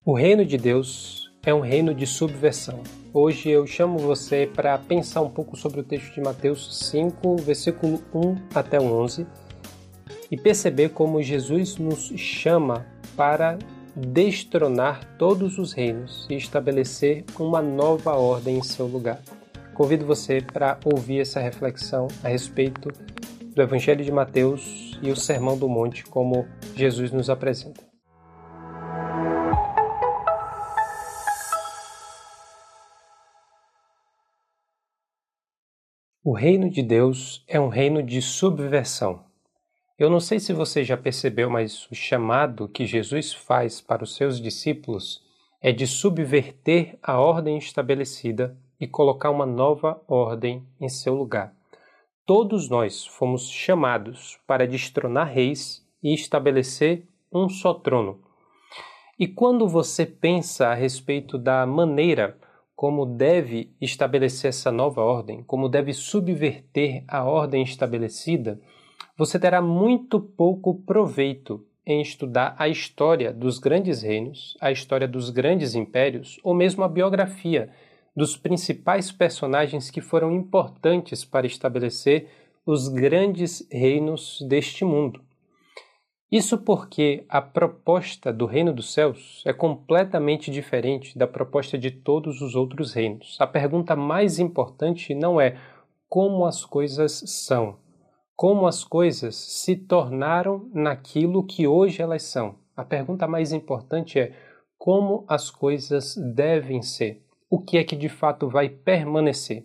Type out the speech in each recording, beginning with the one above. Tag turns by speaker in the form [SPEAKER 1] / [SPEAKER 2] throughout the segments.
[SPEAKER 1] O reino de Deus é um reino de subversão. Hoje eu chamo você para pensar um pouco sobre o texto de Mateus 5, versículo 1 até 11, e perceber como Jesus nos chama para destronar todos os reinos e estabelecer uma nova ordem em seu lugar. Convido você para ouvir essa reflexão a respeito do Evangelho de Mateus e o Sermão do Monte, como Jesus nos apresenta. O reino de Deus é um reino de subversão. Eu não sei se você já percebeu, mas o chamado que Jesus faz para os seus discípulos é de subverter a ordem estabelecida e colocar uma nova ordem em seu lugar. Todos nós fomos chamados para destronar reis e estabelecer um só trono. E quando você pensa a respeito da maneira como deve estabelecer essa nova ordem, como deve subverter a ordem estabelecida, você terá muito pouco proveito em estudar a história dos grandes reinos, a história dos grandes impérios, ou mesmo a biografia dos principais personagens que foram importantes para estabelecer os grandes reinos deste mundo. Isso porque a proposta do reino dos céus é completamente diferente da proposta de todos os outros reinos. A pergunta mais importante não é como as coisas são, como as coisas se tornaram naquilo que hoje elas são. A pergunta mais importante é como as coisas devem ser, o que é que de fato vai permanecer.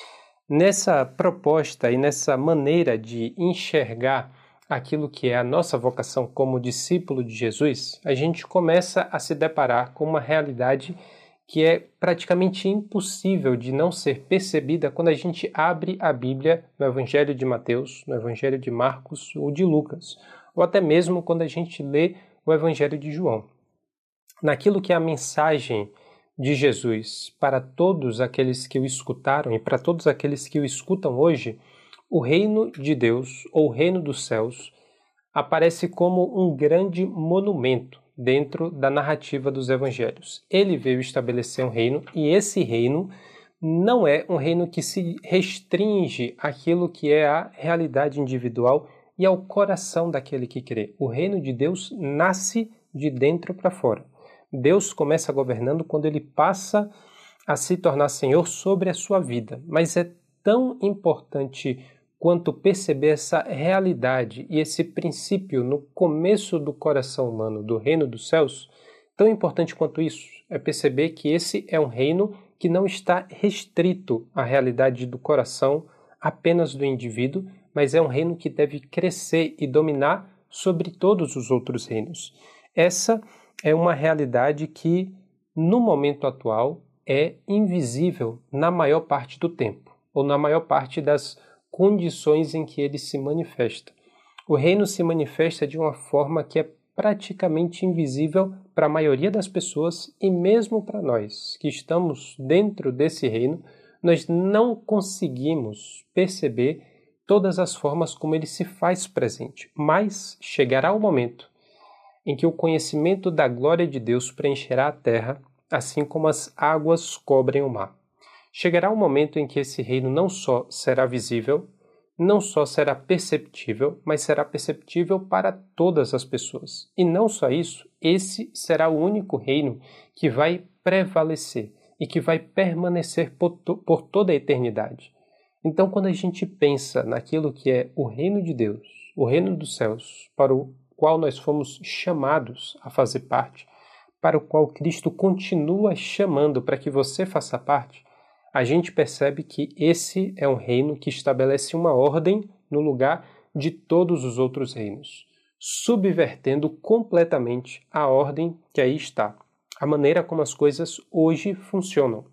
[SPEAKER 1] Nessa proposta e nessa maneira de enxergar aquilo que é a nossa vocação como discípulo de Jesus, a gente começa a se deparar com uma realidade que é praticamente impossível de não ser percebida quando a gente abre a Bíblia no Evangelho de Mateus, no Evangelho de Marcos ou de Lucas, ou até mesmo quando a gente lê o Evangelho de João. Naquilo que é a mensagem de Jesus para todos aqueles que o escutaram e para todos aqueles que o escutam hoje, o reino de Deus, ou o reino dos céus, aparece como um grande monumento dentro da narrativa dos evangelhos. Ele veio estabelecer um reino e esse reino não é um reino que se restringe àquilo que é a realidade individual e ao coração daquele que crê. O reino de Deus nasce de dentro para fora. Deus começa governando quando ele passa a se tornar Senhor sobre a sua vida, mas é tão importante quanto perceber essa realidade e esse princípio no começo do coração humano do reino dos céus, tão importante quanto isso é perceber que esse é um reino que não está restrito à realidade do coração apenas do indivíduo, mas é um reino que deve crescer e dominar sobre todos os outros reinos. Essa é uma realidade que, no momento atual, é invisível na maior parte do tempo, ou na maior parte das condições em que ele se manifesta. O reino se manifesta de uma forma que é praticamente invisível para a maioria das pessoas e mesmo para nós que estamos dentro desse reino, nós não conseguimos perceber todas as formas como ele se faz presente. Mas chegará o momento em que o conhecimento da glória de Deus preencherá a terra, assim como as águas cobrem o mar. Chegará um momento em que esse reino não só será visível, não só será perceptível, mas será perceptível para todas as pessoas. E não só isso, esse será o único reino que vai prevalecer e que vai permanecer por toda a eternidade. Então, quando a gente pensa naquilo que é o reino de Deus, o reino dos céus, para o qual nós fomos chamados a fazer parte, para o qual Cristo continua chamando para que você faça parte, a gente percebe que esse é um reino que estabelece uma ordem no lugar de todos os outros reinos, subvertendo completamente a ordem que aí está, a maneira como as coisas hoje funcionam.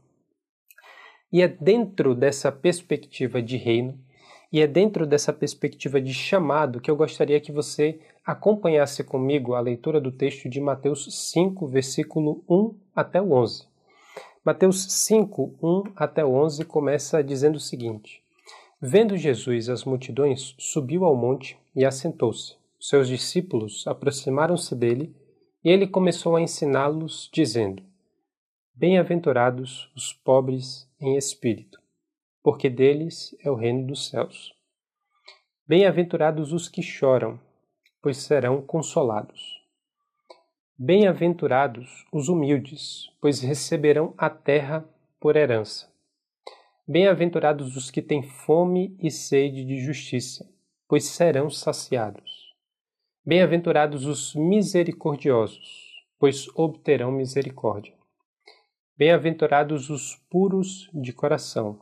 [SPEAKER 1] E é dentro dessa perspectiva de reino, e é dentro dessa perspectiva de chamado que eu gostaria que você acompanhasse comigo a leitura do texto de Mateus 5, versículo 1 até o 11. Mateus 5, 1 até 11 começa dizendo o seguinte: Vendo Jesus as multidões, subiu ao monte e assentou-se. Seus discípulos aproximaram-se dele E ele começou a ensiná-los, dizendo: Bem-aventurados os pobres em espírito, porque deles é o reino dos céus. Bem-aventurados os que choram, pois serão consolados. Bem-aventurados os humildes, pois receberão a terra por herança. Bem-aventurados os que têm fome e sede de justiça, pois serão saciados. Bem-aventurados os misericordiosos, pois obterão misericórdia. Bem-aventurados os puros de coração,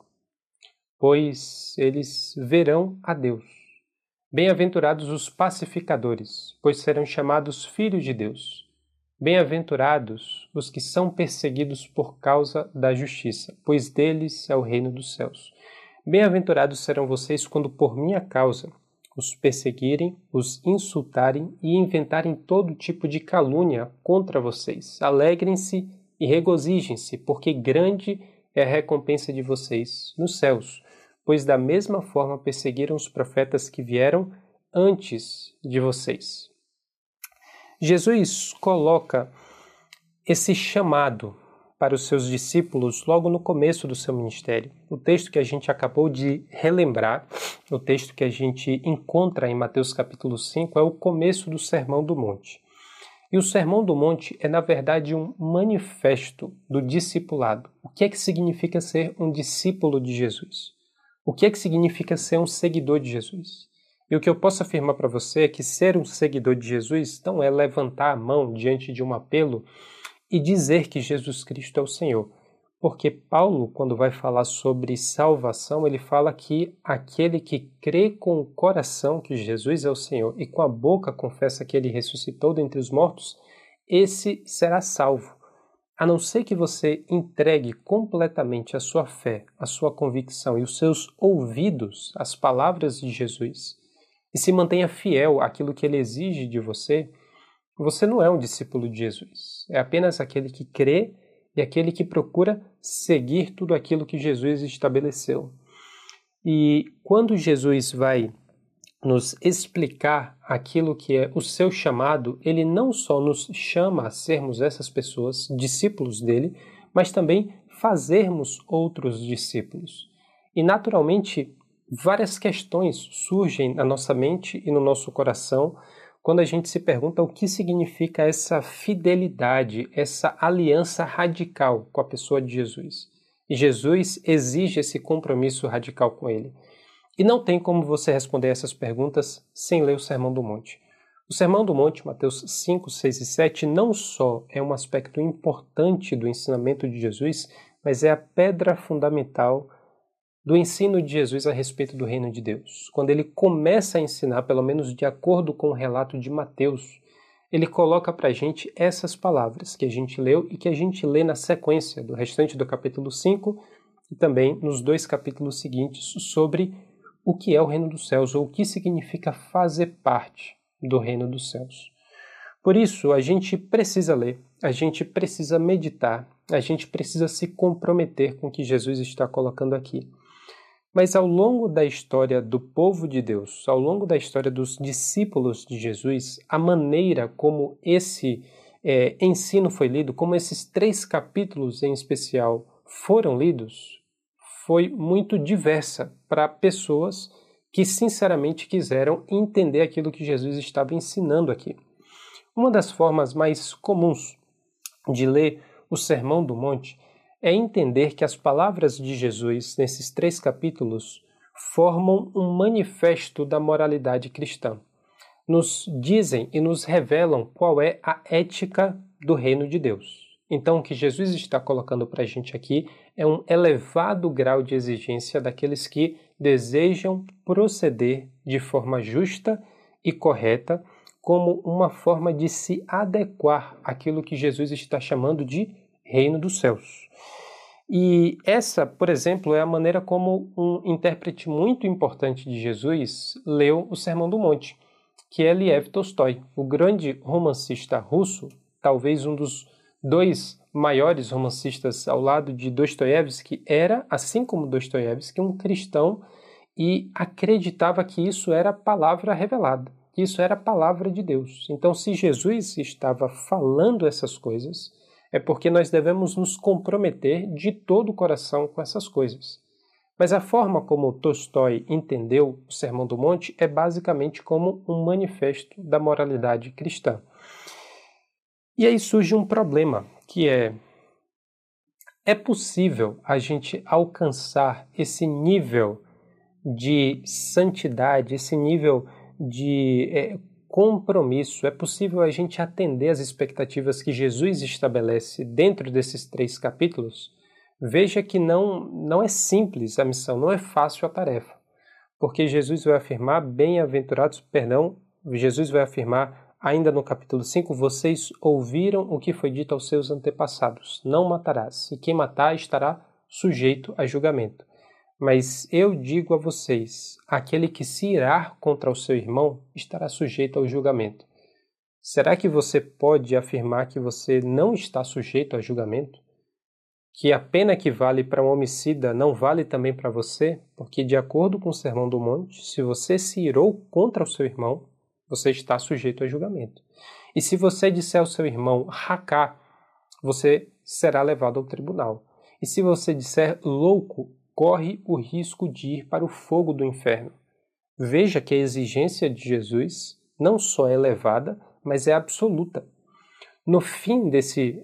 [SPEAKER 1] pois eles verão a Deus. Bem-aventurados os pacificadores, pois serão chamados filhos de Deus. Bem-aventurados os que são perseguidos por causa da justiça, pois deles é o reino dos céus. Bem-aventurados serão vocês quando por minha causa os perseguirem, os insultarem e inventarem todo tipo de calúnia contra vocês. Alegrem-se e regozijem-se, porque grande é a recompensa de vocês nos céus, pois da mesma forma perseguiram os profetas que vieram antes de vocês. Jesus coloca esse chamado para os seus discípulos logo no começo do seu ministério. O texto que a gente acabou de relembrar, o texto que a gente encontra em Mateus capítulo 5, é o começo do Sermão do Monte. E o Sermão do Monte é, na verdade, um manifesto do discipulado. O que é que significa ser um discípulo de Jesus? O que é que significa ser um seguidor de Jesus? E o que eu posso afirmar para você é que ser um seguidor de Jesus não é levantar a mão diante de um apelo e dizer que Jesus Cristo é o Senhor. Porque Paulo, quando vai falar sobre salvação, ele fala que aquele que crê com o coração que Jesus é o Senhor e com a boca confessa que ele ressuscitou dentre os mortos, esse será salvo. A não ser que você entregue completamente a sua fé, a sua convicção e os seus ouvidos às palavras de Jesus e se mantenha fiel àquilo que ele exige de você, você não é um discípulo de Jesus. É apenas aquele que crê e aquele que procura seguir tudo aquilo que Jesus estabeleceu. E quando Jesus vai nos explicar aquilo que é o seu chamado, ele não só nos chama a sermos essas pessoas, discípulos dele, mas também fazermos outros discípulos. E naturalmente, várias questões surgem na nossa mente e no nosso coração quando a gente se pergunta o que significa essa fidelidade, essa aliança radical com a pessoa de Jesus. E Jesus exige esse compromisso radical com ele. E não tem como você responder essas perguntas sem ler o Sermão do Monte. O Sermão do Monte, Mateus 5, 6 e 7, não só é um aspecto importante do ensinamento de Jesus, mas é a pedra fundamental do ensino de Jesus a respeito do reino de Deus. Quando ele começa a ensinar, pelo menos de acordo com o relato de Mateus, ele coloca para a gente essas palavras que a gente leu e que a gente lê na sequência do restante do capítulo 5 e também nos 2 capítulos seguintes sobre o que é o reino dos céus ou o que significa fazer parte do reino dos céus. Por isso, a gente precisa ler, a gente precisa meditar, a gente precisa se comprometer com o que Jesus está colocando aqui. Mas ao longo da história do povo de Deus, ao longo da história dos discípulos de Jesus, a maneira como esse ensino foi lido, como esses 3 capítulos em especial foram lidos, foi muito diversa para pessoas que sinceramente quiseram entender aquilo que Jesus estava ensinando aqui. Uma das formas mais comuns de ler o Sermão do Monte é entender que as palavras de Jesus nesses 3 capítulos formam um manifesto da moralidade cristã. Nos dizem e nos revelam qual é a ética do reino de Deus. Então, o que Jesus está colocando para a gente aqui é um elevado grau de exigência daqueles que desejam proceder de forma justa e correta, como uma forma de se adequar àquilo que Jesus está chamando de reino dos céus. E essa, por exemplo, é a maneira como um intérprete muito importante de Jesus leu o Sermão do Monte, que é Lev Tolstói, o grande romancista russo, talvez um dos 2 maiores romancistas ao lado de Dostoiévski, era, assim como Dostoiévski, um cristão e acreditava que isso era a palavra revelada, Isso era a palavra de Deus. Então, se Jesus estava falando essas coisas, é porque nós devemos nos comprometer de todo o coração com essas coisas. Mas a forma como Tolstói entendeu o Sermão do Monte é basicamente como um manifesto da moralidade cristã. E aí surge um problema, que é possível a gente alcançar esse nível de santidade, esse nível de compromisso? É possível a gente atender às expectativas que Jesus estabelece dentro desses 3 capítulos? Veja que não é simples a missão, não é fácil a tarefa, porque Jesus vai afirmar, Jesus vai afirmar ainda no capítulo 5, vocês ouviram o que foi dito aos seus antepassados, não matarás, e quem matar estará sujeito a julgamento. Mas eu digo a vocês, aquele que se irar contra o seu irmão estará sujeito ao julgamento. Será que você pode afirmar que você não está sujeito a julgamento? Que a pena que vale para um homicida não vale também para você? Porque, de acordo com o Sermão do Monte, se você se irou contra o seu irmão, você está sujeito a julgamento. E se você disser ao seu irmão racá, você será levado ao tribunal. E se você disser louco, corre o risco de ir para o fogo do inferno. Veja que a exigência de Jesus não só é elevada, mas é absoluta. No fim desse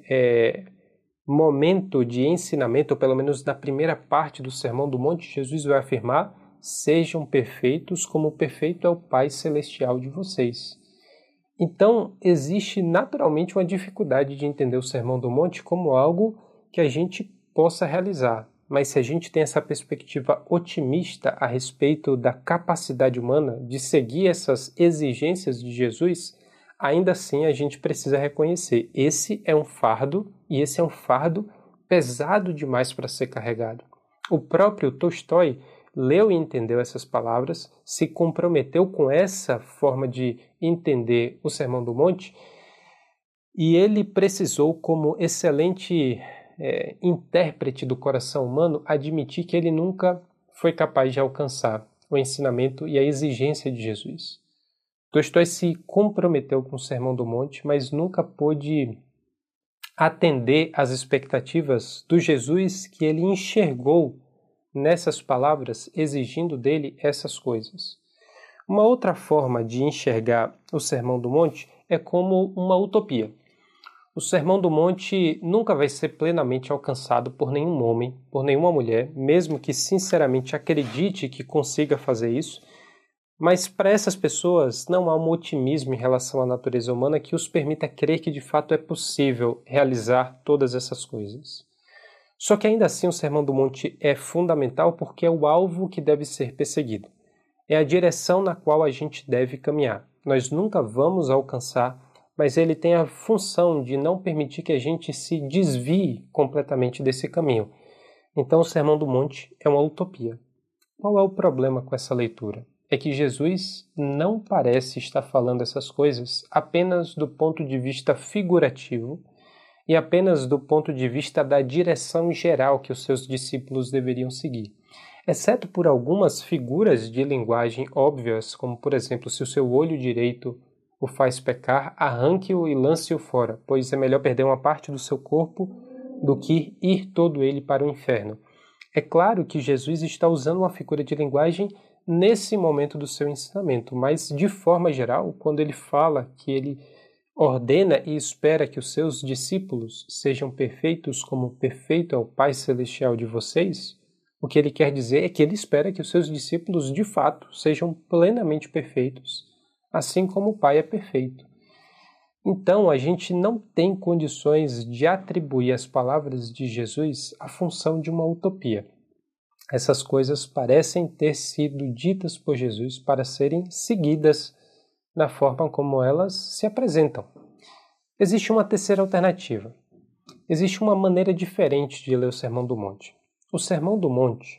[SPEAKER 1] momento de ensinamento, ou pelo menos na primeira parte do Sermão do Monte, Jesus vai afirmar: sejam perfeitos como perfeito é o Pai Celestial de vocês. Então, existe naturalmente uma dificuldade de entender o Sermão do Monte como algo que a gente possa realizar. Mas se a gente tem essa perspectiva otimista a respeito da capacidade humana de seguir essas exigências de Jesus, ainda assim a gente precisa reconhecer, esse é um fardo, e esse é um fardo pesado demais para ser carregado. O próprio Tolstói leu e entendeu essas palavras, se comprometeu com essa forma de entender o Sermão do Monte, e ele precisou, como excelente intérprete do coração humano, admitir que ele nunca foi capaz de alcançar o ensinamento e a exigência de Jesus. Tolstói se comprometeu com o Sermão do Monte, mas nunca pôde atender às expectativas do Jesus que ele enxergou nessas palavras, exigindo dele essas coisas. Uma outra forma de enxergar o Sermão do Monte é como uma utopia. O Sermão do Monte nunca vai ser plenamente alcançado por nenhum homem, por nenhuma mulher, mesmo que sinceramente acredite que consiga fazer isso, mas para essas pessoas não há um otimismo em relação à natureza humana que os permita crer que de fato é possível realizar todas essas coisas. Só que ainda assim o Sermão do Monte é fundamental porque é o alvo que deve ser perseguido. É a direção na qual a gente deve caminhar. Nós nunca vamos alcançar, mas ele tem a função de não permitir que a gente se desvie completamente desse caminho. Então o Sermão do Monte é uma utopia. Qual é o problema com essa leitura? É que Jesus não parece estar falando essas coisas apenas do ponto de vista figurativo e apenas do ponto de vista da direção geral que os seus discípulos deveriam seguir. Exceto por algumas figuras de linguagem óbvias, como por exemplo, se o seu olho direito o faz pecar, arranque-o e lance-o fora, pois é melhor perder uma parte do seu corpo do que ir todo ele para o inferno. É claro que Jesus está usando uma figura de linguagem nesse momento do seu ensinamento, mas de forma geral, quando ele fala que ele ordena e espera que os seus discípulos sejam perfeitos como perfeito é o Pai Celestial de vocês, o que ele quer dizer é que ele espera que os seus discípulos de fato sejam plenamente perfeitos, assim como o Pai é perfeito. Então, a gente não tem condições de atribuir às palavras de Jesus a função de uma utopia. Essas coisas parecem ter sido ditas por Jesus para serem seguidas na forma como elas se apresentam. Existe uma terceira alternativa. Existe uma maneira diferente de ler o Sermão do Monte. O Sermão do Monte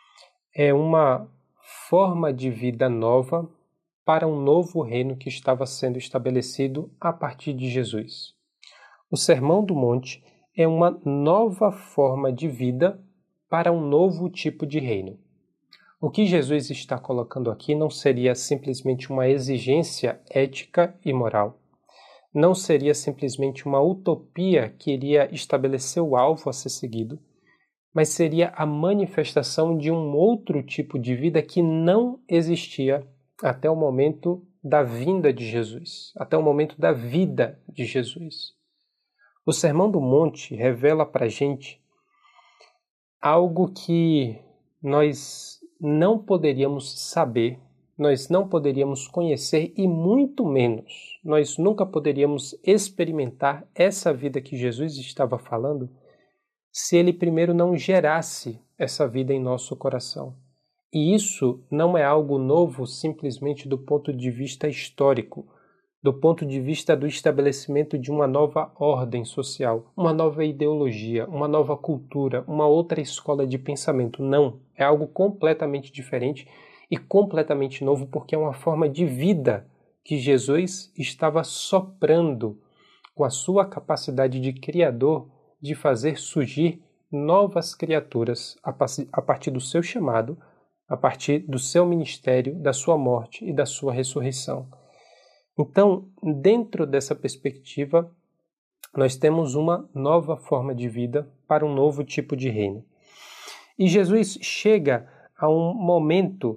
[SPEAKER 1] é uma forma de vida nova para um novo reino que estava sendo estabelecido a partir de Jesus. O Sermão do Monte é uma nova forma de vida para um novo tipo de reino. O que Jesus está colocando aqui não seria simplesmente uma exigência ética e moral. Não seria simplesmente uma utopia que iria estabelecer o alvo a ser seguido, mas seria a manifestação de um outro tipo de vida que não existia até o momento da vinda de Jesus, até o momento da vida de Jesus. O Sermão do Monte revela para a gente algo que nós não poderíamos saber, nós não poderíamos conhecer e muito menos, nós nunca poderíamos experimentar essa vida que Jesus estava falando se ele primeiro não gerasse essa vida em nosso coração. E isso não é algo novo simplesmente do ponto de vista histórico, do ponto de vista do estabelecimento de uma nova ordem social, uma nova ideologia, uma nova cultura, uma outra escola de pensamento. Não, é algo completamente diferente e completamente novo, porque é uma forma de vida que Jesus estava soprando com a sua capacidade de criador de fazer surgir novas criaturas a partir do seu chamado, a partir do seu ministério, da sua morte e da sua ressurreição. Então, dentro dessa perspectiva, nós temos uma nova forma de vida para um novo tipo de reino. E Jesus chega a um momento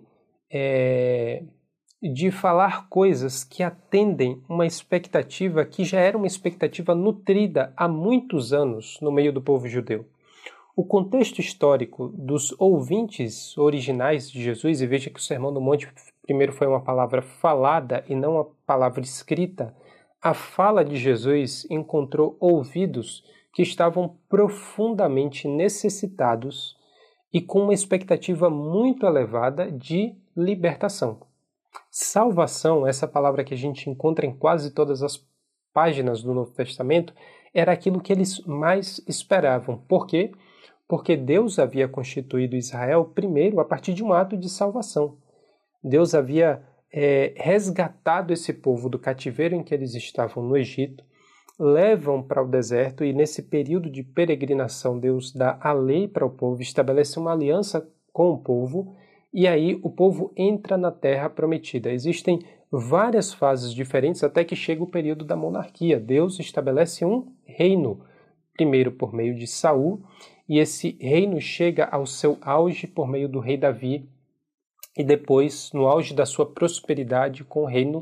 [SPEAKER 1] de falar coisas que atendem uma expectativa que já era uma expectativa nutrida há muitos anos no meio do povo judeu. O contexto histórico dos ouvintes originais de Jesus, e veja que o Sermão do Monte primeiro foi uma palavra falada e não uma palavra escrita, a fala de Jesus encontrou ouvidos que estavam profundamente necessitados e com uma expectativa muito elevada de libertação. Salvação, essa palavra que a gente encontra em quase todas as páginas do Novo Testamento, era aquilo que eles mais esperavam. Por quê? Porque Deus havia constituído Israel primeiro a partir de um ato de salvação. Deus havia resgatado esse povo do cativeiro em que eles estavam no Egito, levam para o deserto e nesse período de peregrinação Deus dá a lei para o povo, estabelece uma aliança com o povo e aí o povo entra na terra prometida. Existem várias fases diferentes até que chega o período da monarquia. Deus estabelece um reino, primeiro por meio de Saul, e esse reino chega ao seu auge por meio do rei Davi, e depois, no auge da sua prosperidade, com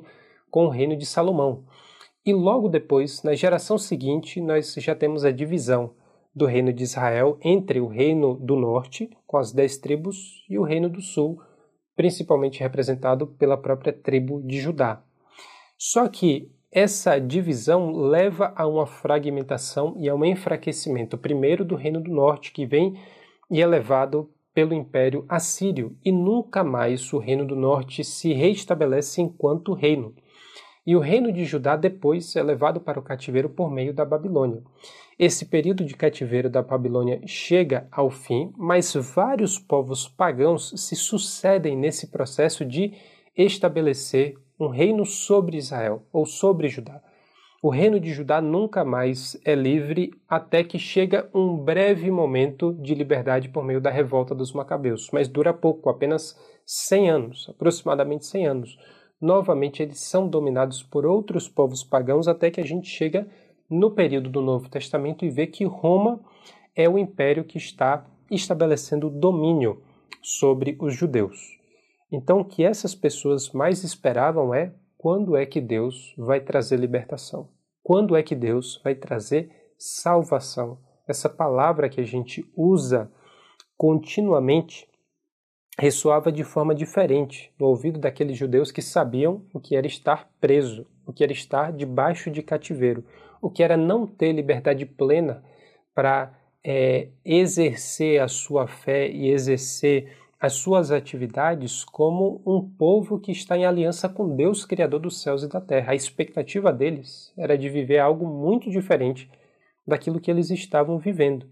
[SPEAKER 1] o reino de Salomão. E logo depois, na geração seguinte, nós já temos a divisão do reino de Israel entre o reino do norte, com as 10 tribos, e o reino do sul, principalmente representado pela própria tribo de Judá. Só que essa divisão leva a uma fragmentação e a um enfraquecimento, primeiro do reino do norte, que vem e é levado pelo Império Assírio, e nunca mais o reino do norte se reestabelece enquanto reino. E o reino de Judá depois é levado para o cativeiro por meio da Babilônia. Esse período de cativeiro da Babilônia chega ao fim, mas vários povos pagãos se sucedem nesse processo de estabelecer um reino sobre Israel, ou sobre Judá. O reino de Judá nunca mais é livre até que chega um breve momento de liberdade por meio da revolta dos Macabeus, mas dura pouco, apenas 100 anos, aproximadamente 100 anos. Novamente eles são dominados por outros povos pagãos até que a gente chega no período do Novo Testamento e vê que Roma é o império que está estabelecendo domínio sobre os judeus. Então o que essas pessoas mais esperavam é: quando é que Deus vai trazer libertação? Quando é que Deus vai trazer salvação? Essa palavra que a gente usa continuamente ressoava de forma diferente no ouvido daqueles judeus que sabiam o que era estar preso, o que era estar debaixo de cativeiro, o que era não ter liberdade plena para exercer a sua fé e exercer as suas atividades como um povo que está em aliança com Deus, Criador dos céus e da terra. A expectativa deles era de viver algo muito diferente daquilo que eles estavam vivendo.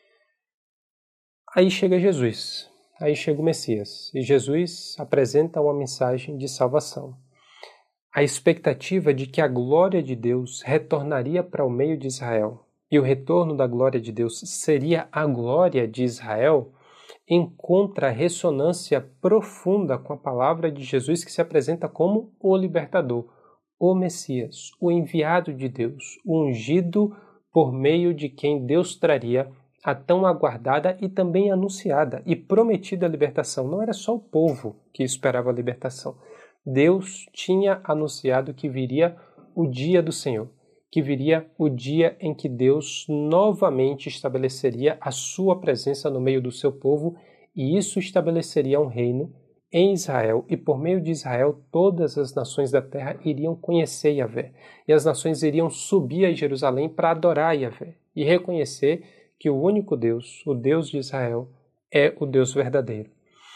[SPEAKER 1] Aí chega Jesus, aí chega o Messias, e Jesus apresenta uma mensagem de salvação. A expectativa de que a glória de Deus retornaria para o meio de Israel, e o retorno da glória de Deus seria a glória de Israel, encontra ressonância profunda com a palavra de Jesus, que se apresenta como o libertador, o Messias, o enviado de Deus, o ungido por meio de quem Deus traria a tão aguardada e também anunciada e prometida libertação. Não era só o povo que esperava a libertação. Deus tinha anunciado que viria o dia do Senhor, que viria o dia em que Deus novamente estabeleceria a sua presença no meio do seu povo, e isso estabeleceria um reino em Israel, e por meio de Israel todas as nações da terra iriam conhecer Yahvé, e as nações iriam subir a Jerusalém para adorar Yahvé e reconhecer que o único Deus, o Deus de Israel, é o Deus verdadeiro.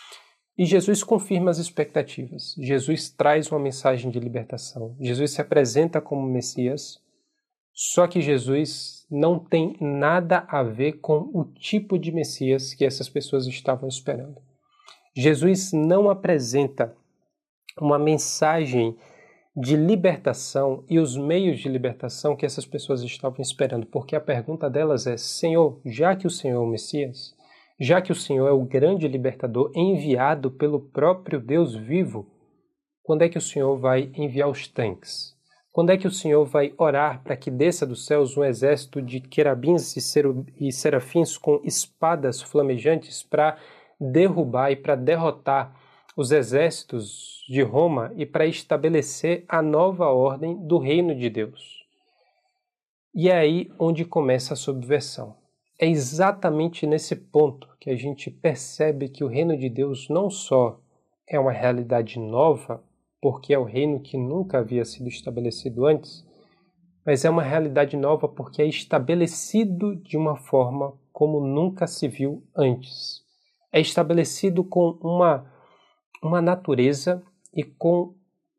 [SPEAKER 1] E Jesus confirma as expectativas. Jesus traz uma mensagem de libertação. Jesus se apresenta como Messias, só que Jesus não tem nada a ver com o tipo de Messias que essas pessoas estavam esperando. Jesus não apresenta uma mensagem de libertação e os meios de libertação que essas pessoas estavam esperando, porque a pergunta delas é: Senhor, já que o Senhor é o Messias, já que o Senhor é o grande libertador enviado pelo próprio Deus vivo, quando é que o Senhor vai enviar os tanques? Quando é que o Senhor vai orar para que desça dos céus um exército de querubins e serafins com espadas flamejantes para derrubar e para derrotar os exércitos de Roma e para estabelecer a nova ordem do reino de Deus? E é aí onde começa a subversão. É exatamente nesse ponto que a gente percebe que o reino de Deus não só é uma realidade nova, porque é o reino que nunca havia sido estabelecido antes, mas é uma realidade nova porque é estabelecido de uma forma como nunca se viu antes. É estabelecido com uma natureza e com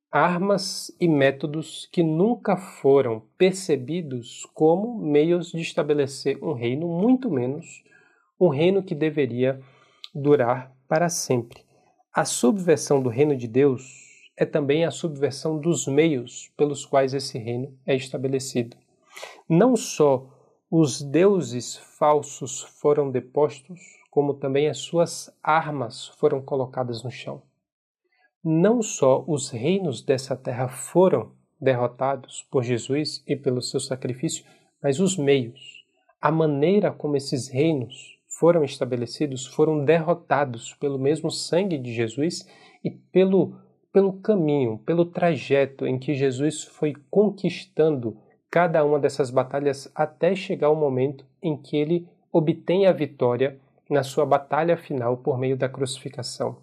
[SPEAKER 1] armas e métodos que nunca foram percebidos como meios de estabelecer um reino, muito menos um reino que deveria durar para sempre. A subversão do reino de Deus é também a subversão dos meios pelos quais esse reino é estabelecido. Não só os deuses falsos foram depostos, como também as suas armas foram colocadas no chão. Não só os reinos dessa terra foram derrotados por Jesus e pelo seu sacrifício, mas os meios, a maneira como esses reinos foram estabelecidos, foram derrotados pelo mesmo sangue de Jesus e pelo caminho, pelo trajeto em que Jesus foi conquistando cada uma dessas batalhas até chegar ao momento em que ele obtém a vitória na sua batalha final por meio da crucificação.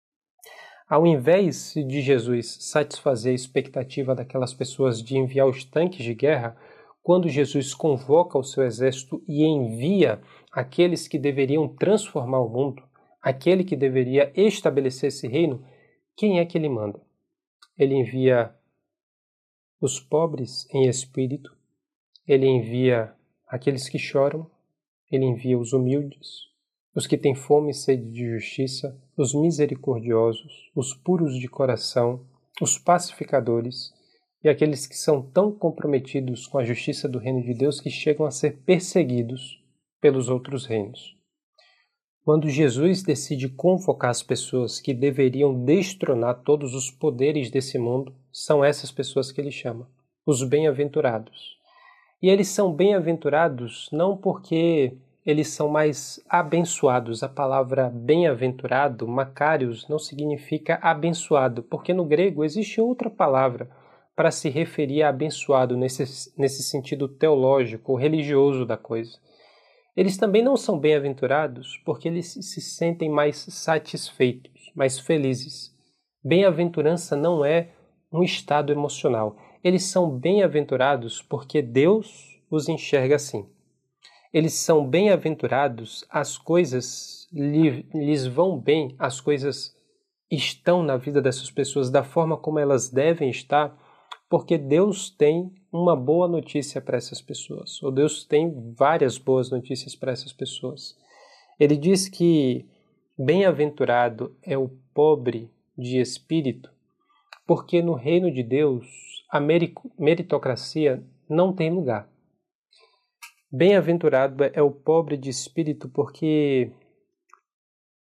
[SPEAKER 1] Ao invés de Jesus satisfazer a expectativa daquelas pessoas de enviar os tanques de guerra, quando Jesus convoca o seu exército e envia aqueles que deveriam transformar o mundo, aquele que deveria estabelecer esse reino, quem é que ele manda? Ele envia os pobres em espírito, ele envia aqueles que choram, ele envia os humildes, os que têm fome e sede de justiça, os misericordiosos, os puros de coração, os pacificadores e aqueles que são tão comprometidos com a justiça do reino de Deus que chegam a ser perseguidos pelos outros reinos. Quando Jesus decide convocar as pessoas que deveriam destronar todos os poderes desse mundo, são essas pessoas que ele chama, os bem-aventurados. E eles são bem-aventurados não porque eles são mais abençoados. A palavra bem-aventurado, makarios, não significa abençoado, porque no grego existe outra palavra para se referir a abençoado nesse sentido teológico ou religioso da coisa. Eles também não são bem-aventurados porque eles se sentem mais satisfeitos, mais felizes. Bem-aventurança não é um estado emocional. Eles são bem-aventurados porque Deus os enxerga assim. Eles são bem-aventurados, as coisas lhes vão bem, as coisas estão na vida dessas pessoas da forma como elas devem estar, porque Deus tem uma boa notícia para essas pessoas, ou Deus tem várias boas notícias para essas pessoas. Ele diz que bem-aventurado é o pobre de espírito, porque no reino de Deus a meritocracia não tem lugar. Bem-aventurado é o pobre de espírito porque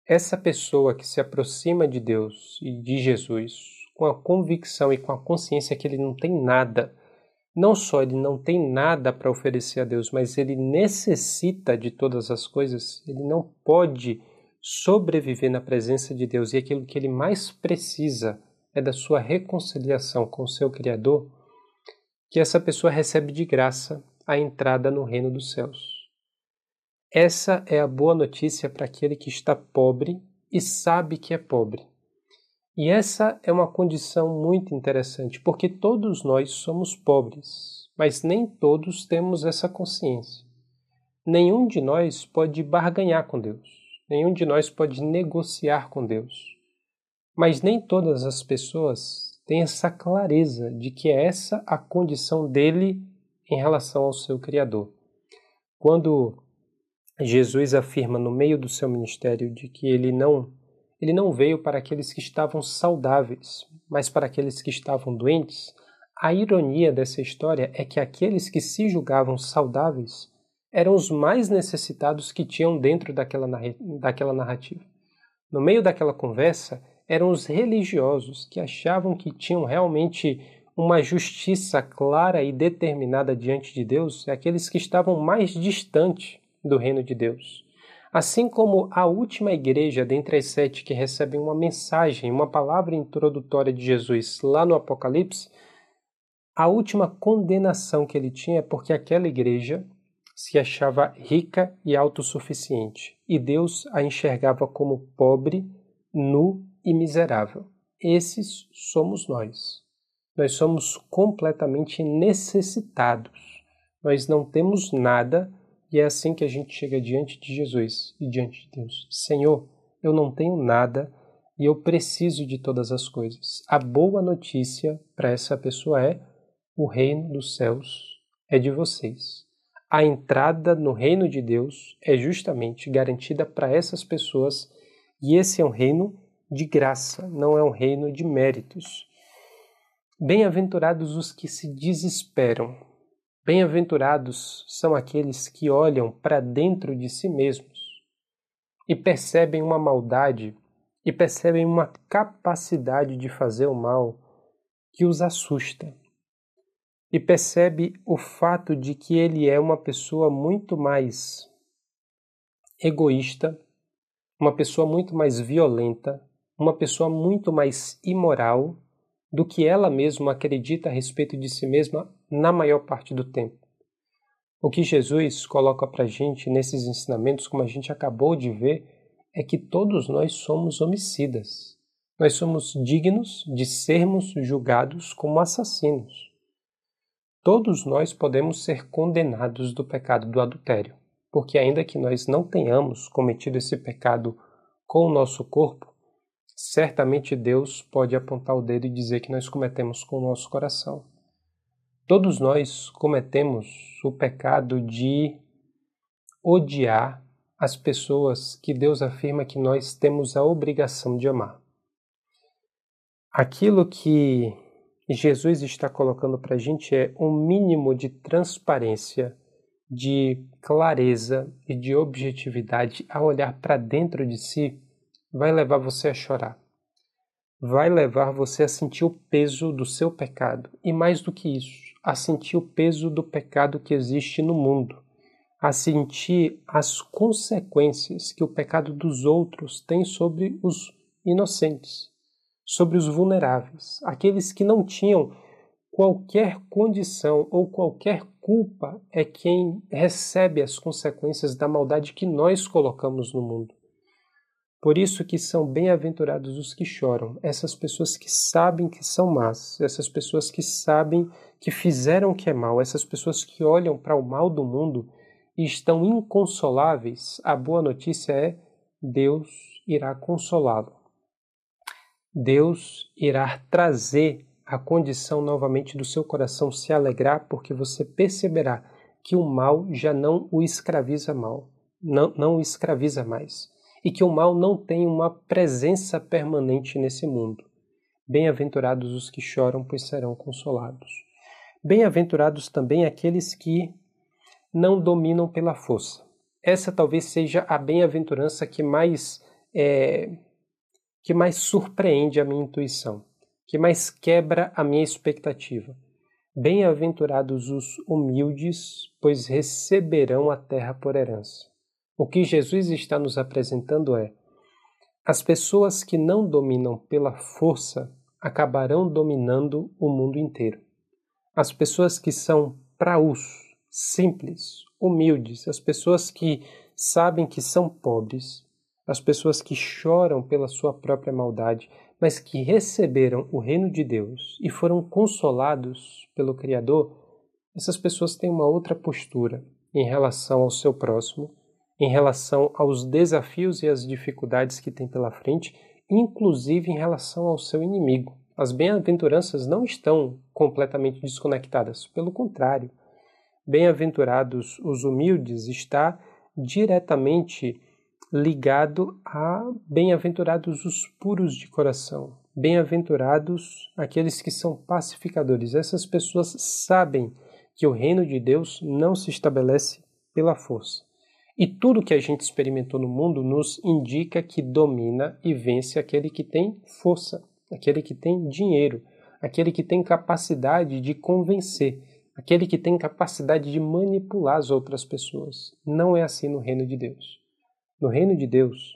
[SPEAKER 1] Essa pessoa que se aproxima de Deus e de Jesus com a convicção e com a consciência que ele não tem nada, não só ele não tem nada para oferecer a Deus, mas ele necessita de todas as coisas, ele não pode sobreviver na presença de Deus, e aquilo que ele mais precisa é da sua reconciliação com o seu Criador, que essa pessoa recebe de graça a entrada no reino dos céus. Essa é a boa notícia para aquele que está pobre e sabe que é pobre. E essa é uma condição muito interessante, porque todos nós somos pobres, mas nem todos temos essa consciência. Nenhum de nós pode barganhar com Deus, nenhum de nós pode negociar com Deus. Mas nem todas as pessoas têm essa clareza de que é essa a condição dele em relação ao seu Criador. Quando Jesus afirma no meio do seu ministério de que ele não veio para aqueles que estavam saudáveis, mas para aqueles que estavam doentes, a ironia dessa história é que aqueles que se julgavam saudáveis eram os mais necessitados que tinham dentro daquela narrativa. No meio daquela conversa, eram os religiosos que achavam que tinham realmente uma justiça clara e determinada diante de Deus, aqueles que estavam mais distantes do reino de Deus. Assim como a última igreja dentre as 7 que recebem uma mensagem, uma palavra introdutória de Jesus lá no Apocalipse, a última condenação que ele tinha é porque aquela igreja se achava rica e autossuficiente, e Deus a enxergava como pobre, nu e miserável. Esses somos nós. Nós somos completamente necessitados. Nós não temos nada, e é assim que a gente chega diante de Jesus e diante de Deus. Senhor, eu não tenho nada e eu preciso de todas as coisas. A boa notícia para essa pessoa é: o reino dos céus é de vocês. A entrada no reino de Deus é justamente garantida para essas pessoas, e esse é um reino de graça, não é um reino de méritos. Bem-aventurados os que se desesperam. Bem-aventurados são aqueles que olham para dentro de si mesmos e percebem uma maldade e percebem uma capacidade de fazer o mal que os assusta. E percebe o fato de que ele é uma pessoa muito mais egoísta, uma pessoa muito mais violenta, uma pessoa muito mais imoral do que ela mesma acredita a respeito de si mesma na maior parte do tempo. O que Jesus coloca para a gente nesses ensinamentos, como a gente acabou de ver, é que todos nós somos homicidas. Nós somos dignos de sermos julgados como assassinos. Todos nós podemos ser condenados do pecado do adultério, porque ainda que nós não tenhamos cometido esse pecado com o nosso corpo, certamente Deus pode apontar o dedo e dizer que nós cometemos com o nosso coração. Todos nós cometemos o pecado de odiar as pessoas que Deus afirma que nós temos a obrigação de amar. Aquilo que Jesus está colocando para a gente é um mínimo de transparência, de clareza e de objetividade a olhar para dentro de si. Vai levar você a chorar. Vai levar você a sentir o peso do seu pecado. E mais do que isso, a sentir o peso do pecado que existe no mundo. A sentir as consequências que o pecado dos outros tem sobre os inocentes, sobre os vulneráveis, aqueles que não tinham qualquer condição ou qualquer culpa, é quem recebe as consequências da maldade que nós colocamos no mundo. Por isso que são bem-aventurados os que choram, essas pessoas que sabem que são más, essas pessoas que sabem que fizeram o que é mal, essas pessoas que olham para o mal do mundo e estão inconsoláveis. A boa notícia é: Deus irá consolá-lo. Deus irá trazer a condição novamente do seu coração se alegrar, porque você perceberá que o mal já não o escraviza não o escraviza mais, e que o mal não tem uma presença permanente nesse mundo. Bem-aventurados os que choram, pois serão consolados. Bem-aventurados também aqueles que não dominam pela força. Essa talvez seja a bem-aventurança que mais que mais surpreende a minha intuição, que mais quebra a minha expectativa. Bem-aventurados os humildes, pois receberão a terra por herança. O que Jesus está nos apresentando é: as pessoas que não dominam pela força acabarão dominando o mundo inteiro. As pessoas que são praus, simples, humildes, as pessoas que sabem que são pobres, as pessoas que choram pela sua própria maldade, mas que receberam o reino de Deus e foram consolados pelo Criador, essas pessoas têm uma outra postura em relação ao seu próximo, em relação aos desafios e às dificuldades que tem pela frente, inclusive em relação ao seu inimigo. As bem-aventuranças não estão completamente desconectadas, pelo contrário. Bem-aventurados os humildes está diretamente ligado a bem-aventurados os puros de coração, bem-aventurados aqueles que são pacificadores. Essas pessoas sabem que o reino de Deus não se estabelece pela força. E tudo que a gente experimentou no mundo nos indica que domina e vence aquele que tem força, aquele que tem dinheiro, aquele que tem capacidade de convencer, aquele que tem capacidade de manipular as outras pessoas. Não é assim no reino de Deus. No reino de Deus,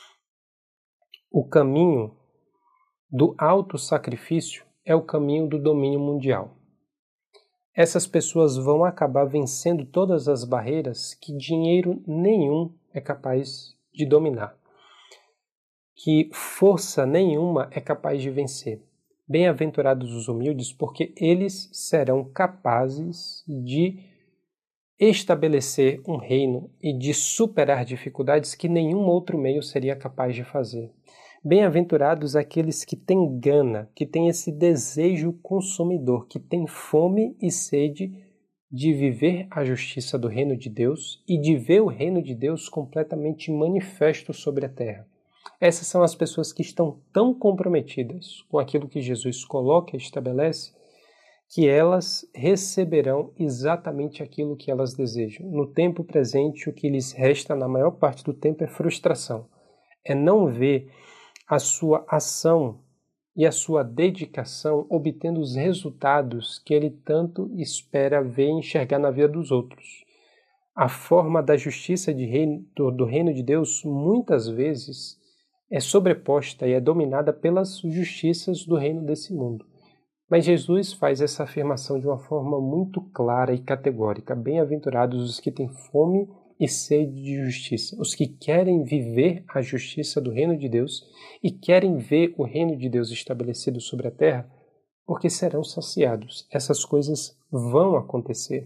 [SPEAKER 1] o caminho do autossacrifício é o caminho do domínio mundial. Essas pessoas vão acabar vencendo todas as barreiras que dinheiro nenhum é capaz de dominar, que força nenhuma é capaz de vencer. Bem-aventurados os humildes, porque eles serão capazes de estabelecer um reino e de superar dificuldades que nenhum outro meio seria capaz de fazer. Bem-aventurados aqueles que têm gana, que têm esse desejo consumidor, que têm fome e sede de viver a justiça do reino de Deus e de ver o reino de Deus completamente manifesto sobre a terra. Essas são as pessoas que estão tão comprometidas com aquilo que Jesus coloca e estabelece, que elas receberão exatamente aquilo que elas desejam. No tempo presente, o que lhes resta na maior parte do tempo é frustração. É não ver a sua ação e a sua dedicação obtendo os resultados que ele tanto espera ver e enxergar na vida dos outros. A forma da justiça do reino de Deus muitas vezes é sobreposta e é dominada pelas justiças do reino desse mundo. Mas Jesus faz essa afirmação de uma forma muito clara e categórica. Bem-aventurados os que têm fome e sede de justiça, os que querem viver a justiça do reino de Deus e querem ver o reino de Deus estabelecido sobre a terra, porque serão saciados. Essas coisas vão acontecer.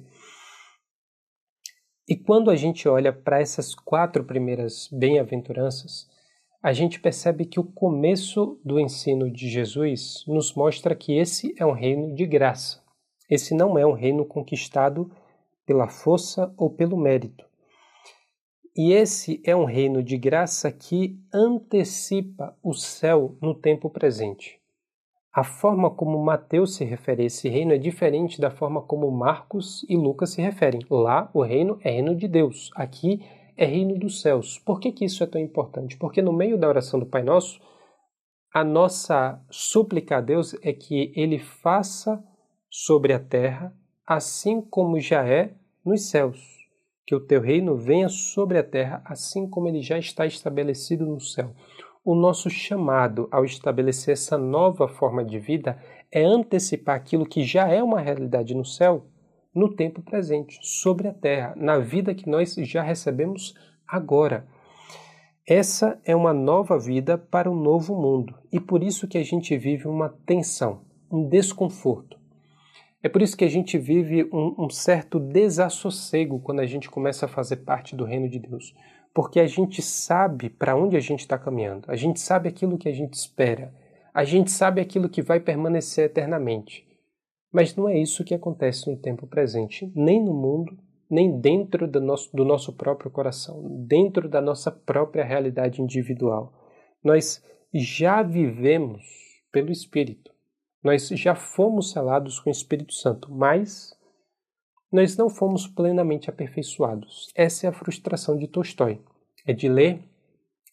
[SPEAKER 1] E quando a gente olha para essas 4 primeiras bem-aventuranças, a gente percebe que o começo do ensino de Jesus nos mostra que esse é um reino de graça. Esse não é um reino conquistado pela força ou pelo mérito. E esse é um reino de graça que antecipa o céu no tempo presente. A forma como Mateus se refere a esse reino é diferente da forma como Marcos e Lucas se referem. Lá, o reino é reino de Deus. Aqui, é reino dos céus. Por que isso é tão importante? Porque no meio da oração do Pai Nosso, a nossa súplica a Deus é que Ele faça sobre a terra assim como já é nos céus. Que o teu reino venha sobre a terra assim como ele já está estabelecido no céu. O nosso chamado ao estabelecer essa nova forma de vida é antecipar aquilo que já é uma realidade no céu, no tempo presente, sobre a terra, na vida que nós já recebemos agora. Essa é uma nova vida para um novo mundo e por isso que a gente vive uma tensão, um desconforto. É por isso que a gente vive um certo desassossego quando a gente começa a fazer parte do reino de Deus, porque a gente sabe para onde a gente está caminhando, a gente sabe aquilo que a gente espera, a gente sabe aquilo que vai permanecer eternamente. Mas não é isso que acontece no tempo presente, nem no mundo, nem dentro do nosso próprio coração, dentro da nossa própria realidade individual. Nós já vivemos pelo Espírito, nós já fomos selados com o Espírito Santo, mas nós não fomos plenamente aperfeiçoados. Essa é a frustração de Tolstói, é de ler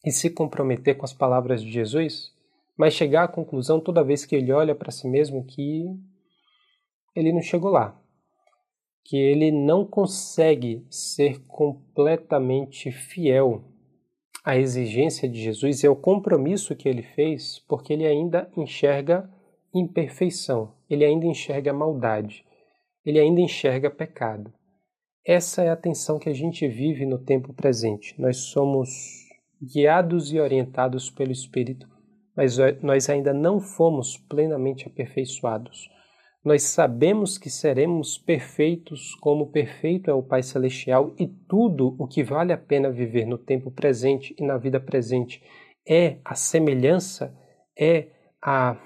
[SPEAKER 1] e se comprometer com as palavras de Jesus, mas chegar à conclusão toda vez que ele olha para si mesmo que ele não chegou lá, que ele não consegue ser completamente fiel à exigência de Jesus e ao compromisso que ele fez, porque ele ainda enxerga imperfeição, ele ainda enxerga maldade, ele ainda enxerga pecado. Essa é a tensão que a gente vive no tempo presente. Nós somos guiados e orientados pelo Espírito, mas nós ainda não fomos plenamente aperfeiçoados. Nós sabemos que seremos perfeitos como perfeito é o Pai Celestial e tudo o que vale a pena viver no tempo presente e na vida presente é a semelhança, é a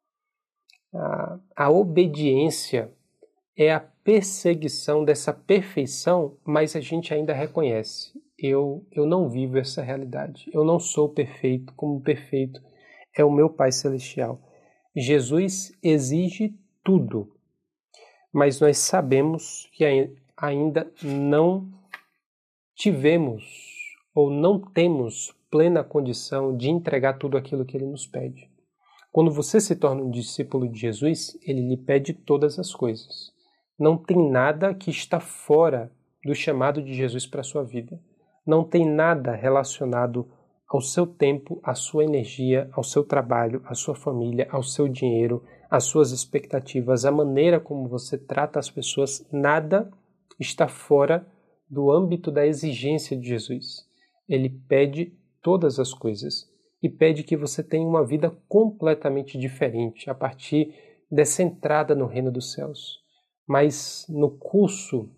[SPEAKER 1] obediência, é a perseguição dessa perfeição, mas a gente ainda reconhece. Eu não vivo essa realidade. Eu não sou perfeito como perfeito é o meu Pai Celestial. Jesus exige tudo, mas nós sabemos que ainda não tivemos ou não temos plena condição de entregar tudo aquilo que Ele nos pede. Quando você se torna um discípulo de Jesus, Ele lhe pede todas as coisas. Não tem nada que está fora do chamado de Jesus para a sua vida. Não tem nada relacionado ao seu tempo, à sua energia, ao seu trabalho, à sua família, ao seu dinheiro, às suas expectativas, à maneira como você trata as pessoas. Nada está fora do âmbito da exigência de Jesus. Ele pede todas as coisas e pede que você tenha uma vida completamente diferente a partir dessa entrada no reino dos céus. Mas no curso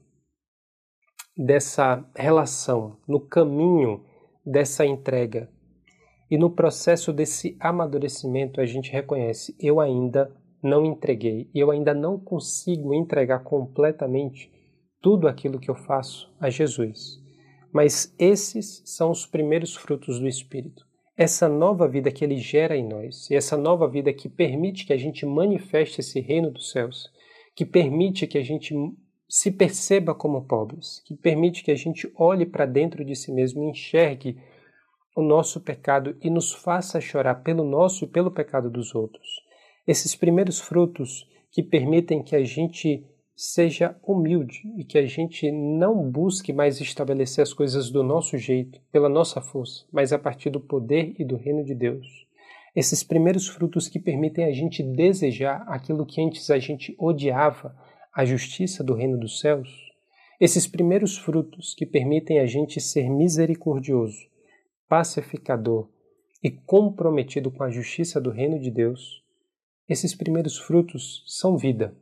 [SPEAKER 1] dessa relação, no caminho dessa entrega e no processo desse amadurecimento, a gente reconhece: eu ainda não entreguei, eu ainda não consigo entregar completamente tudo aquilo que eu faço a Jesus. Mas esses são os primeiros frutos do Espírito. Essa nova vida que Ele gera em nós, e essa nova vida que permite que a gente manifeste esse reino dos céus, que permite que a gente se perceba como pobres, que permite que a gente olhe para dentro de si mesmo e enxergue o nosso pecado e nos faça chorar pelo nosso e pelo pecado dos outros. Esses primeiros frutos que permitem que a gente seja humilde e que a gente não busque mais estabelecer as coisas do nosso jeito, pela nossa força, mas a partir do poder e do reino de Deus. Esses primeiros frutos que permitem a gente desejar aquilo que antes a gente odiava, a justiça do reino dos céus. Esses primeiros frutos que permitem a gente ser misericordioso, pacificador e comprometido com a justiça do reino de Deus. Esses primeiros frutos são vida.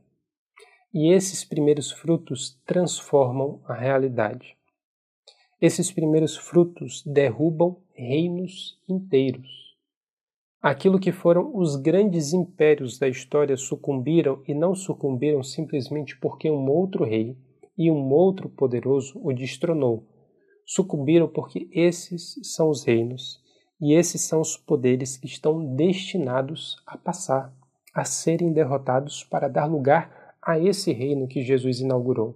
[SPEAKER 1] E esses primeiros frutos transformam a realidade. Esses primeiros frutos derrubam reinos inteiros. Aquilo que foram os grandes impérios da história sucumbiram e não sucumbiram simplesmente porque um outro rei e um outro poderoso o destronou. Sucumbiram porque esses são os reinos e esses são os poderes que estão destinados a passar, a serem derrotados para dar lugar a esse reino que Jesus inaugurou.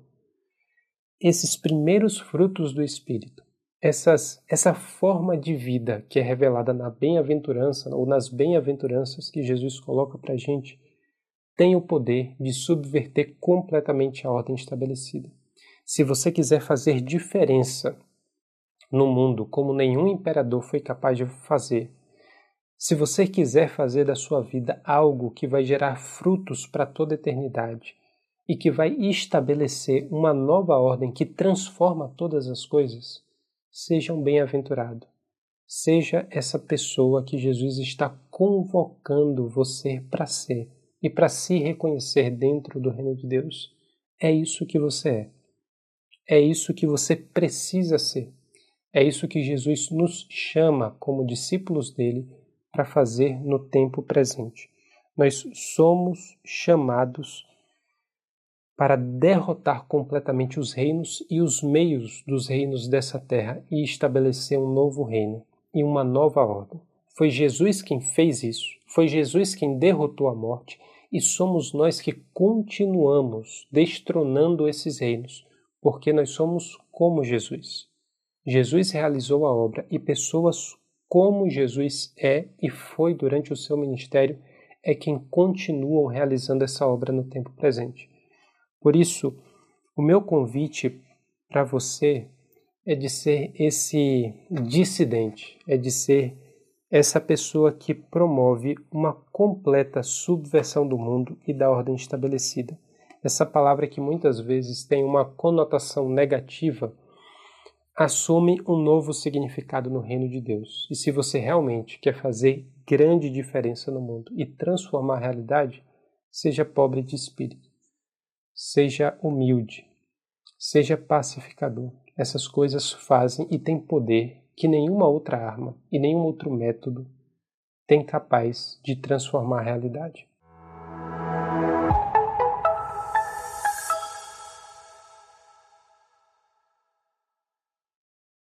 [SPEAKER 1] Esses primeiros frutos do Espírito, essa forma de vida que é revelada na bem-aventurança ou nas bem-aventuranças que Jesus coloca para a gente, tem o poder de subverter completamente a ordem estabelecida. Se você quiser fazer diferença no mundo como nenhum imperador foi capaz de fazer, se você quiser fazer da sua vida algo que vai gerar frutos para toda a eternidade e que vai estabelecer uma nova ordem que transforma todas as coisas, seja um bem-aventurado. Seja essa pessoa que Jesus está convocando você para ser e para se reconhecer dentro do reino de Deus. É isso que você é. É isso que você precisa ser. É isso que Jesus nos chama como discípulos dele para fazer no tempo presente. Nós somos chamados para derrotar completamente os reinos e os meios dos reinos dessa terra e estabelecer um novo reino e uma nova ordem. Foi Jesus quem fez isso, foi Jesus quem derrotou a morte e somos nós que continuamos destronando esses reinos, porque nós somos como Jesus. Jesus realizou a obra e pessoas como Jesus é e foi durante o seu ministério, é quem continuam realizando essa obra no tempo presente. Por isso, o meu convite para você é de ser esse dissidente, é de ser essa pessoa que promove uma completa subversão do mundo e da ordem estabelecida. Essa palavra que muitas vezes tem uma conotação negativa, assume um novo significado no reino de Deus. E se você realmente quer fazer grande diferença no mundo e transformar a realidade, seja pobre de espírito, seja humilde, seja pacificador. Essas coisas fazem e têm poder que nenhuma outra arma e nenhum outro método tem capaz de transformar a realidade.